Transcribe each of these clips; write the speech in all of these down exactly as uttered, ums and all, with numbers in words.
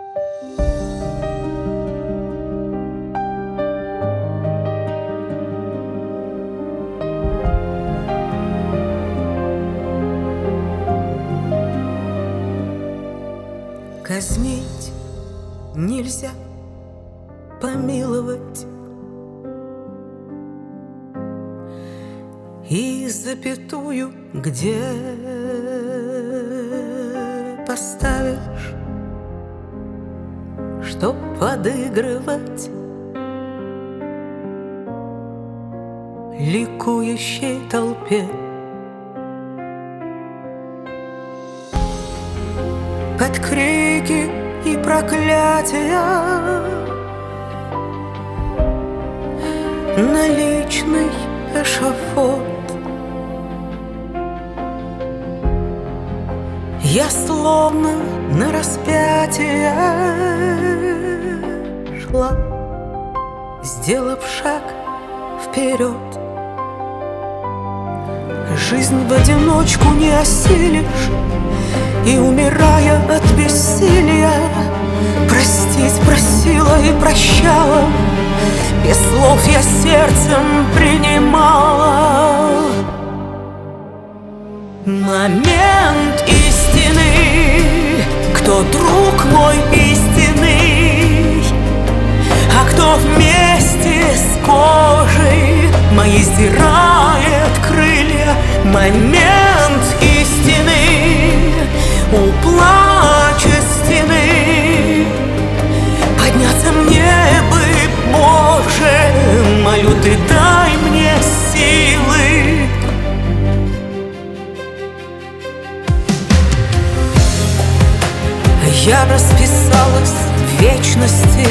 Казнить нельзя, помиловать, и запятую где поставишь, чтоб подыгрывать ликующей толпе. Под крики и проклятия на личный эшафот я словно на распятие шла, сделав шаг вперед. Жизнь в одиночку не осилишь, и, умирая от бессилия, простить просила и прощала, без слов я сердцем принимала. Момент истины, кто друг мой истинный, а кто вместе с кожей моей сдирает крылья. Момент истины, у плача стены подняться мне бы, Боже, молю, ты дай мне силы. Я расписалась в вечности,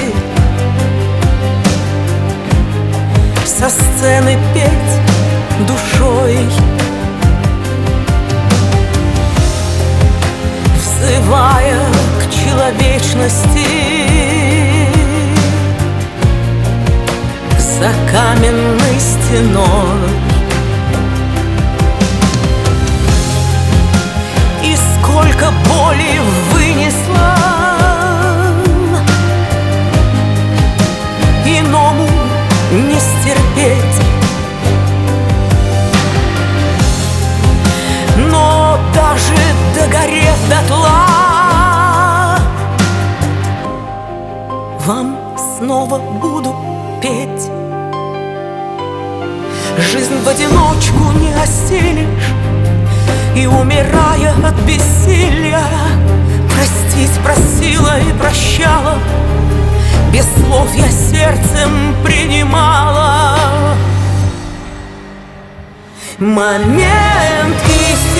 со сцены петь душой, взывая к человечности за каменной стеной. И сколько боли вынесла, иному не стерпеть. Но даже догорев дотла, вам снова буду петь. Жизнь в одиночку не осилишь, и, умирая от бессилия, простить просила и прощала, без слов я сердцем принимала. Момент истины,